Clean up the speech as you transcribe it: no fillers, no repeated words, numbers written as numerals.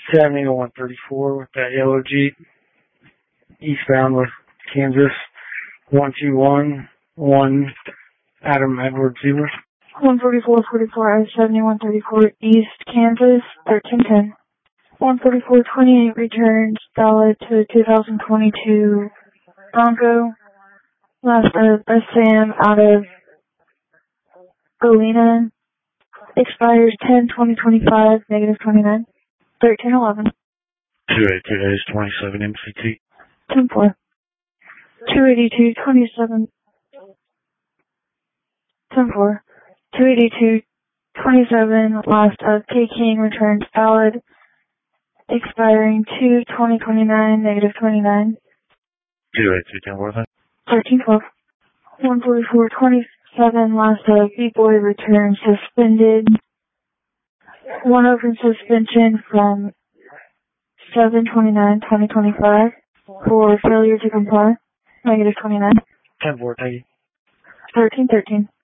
7134 with that yellow Jeep, eastbound with Kansas, 1211 Adam Edward Zebra. 14444 I-7134 East Kansas, 1310. 14428 returns valid to 2022 Bronco. Last of SAM out of Galena. Expires 10/2025, negative 29. 1311. 282 days, 27 MCT. 10-4. 282, 27. 10-4. 282, 27. Last of K King returns valid. Expiring 2/2029, negative 29. 282, 10-4. 13-12. 144-27. Last of B-Boy returns suspended. One open suspension from 7/29/2025 for failure to comply. Negative 29. 10-4, thank you. 13-13.